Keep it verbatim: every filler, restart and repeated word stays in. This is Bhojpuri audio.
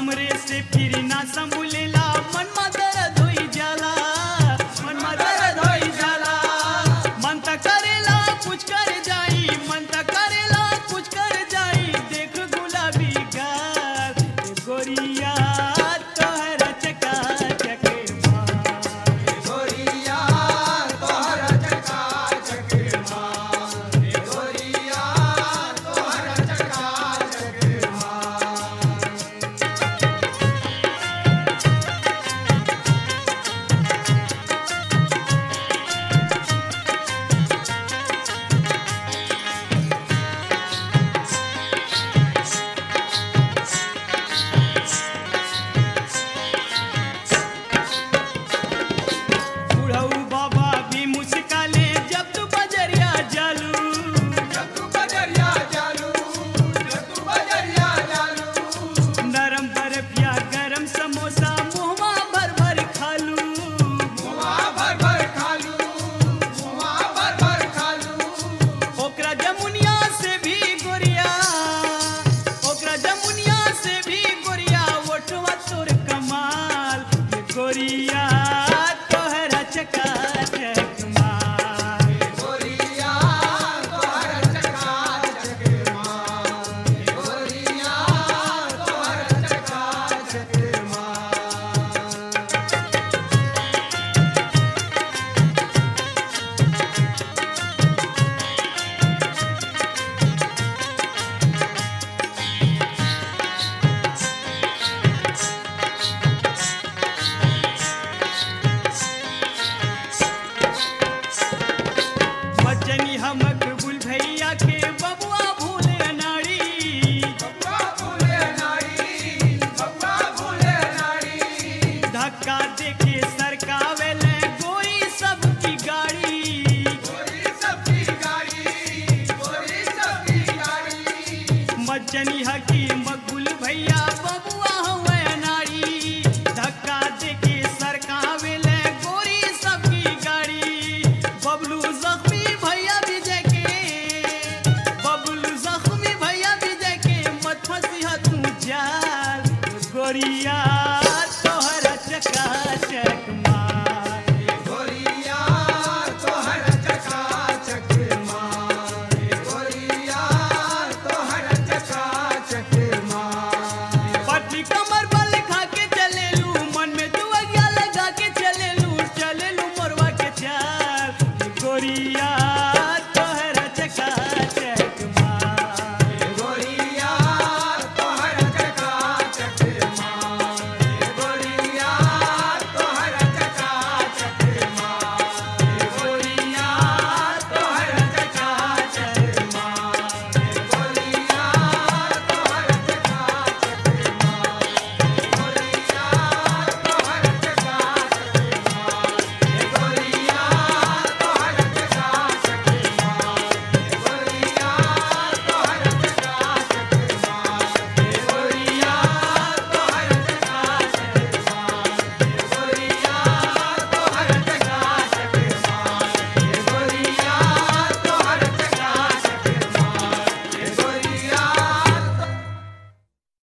हमरे से फिर ना संभुलेला मन में दर्द होई जाला मन में दर्द होई जाला मन त करेला कुछ कर जाई मन त करेला कुछ कर जाई देख गुलाबी गाल ए गोरिया तोहरा चका चके मार गोरिया तोहरा चका चके मार गोरिया तोहरा चका चके मार बुढ़ऊ बाबा भी मुस्काले जब तू बजरिया जालू जब तू बजरिया जालू जब तू बजरिया जालू नरम बर्फिया गरम समोसा मुहमा भर भर खालू मुआ भर भर खालू मुआ भर भर खालू ओकरा जमुनिया से भी गोरिया ओकरा जमुनिया से भी गोरिया ओठवा तोर कमाल ये गोरिया तोहरा चका चक माल गोरिया तोहरा चका चके मार गोरिया तोहरा चका चके मार मजनी हमक बुल भैया के बबुआ भूले अनाड़ी बप्पा भूले नारी बप्पा भूले नारी धक्का देके सरकावे ले गोरी सबकी गाड़ी गोरी सबकी गाड़ी गोरी सबकी गाड़ी मज्जनी हकी मकबूल भैया बबुआ हुए अनाड़ी धक्का देके सरकावे ले गोरी सबकी गाड़ी बबलू जख्मी भैया विजय के बबलू जख्मी भैया विजय के मत फंसी तू जाल गोरिया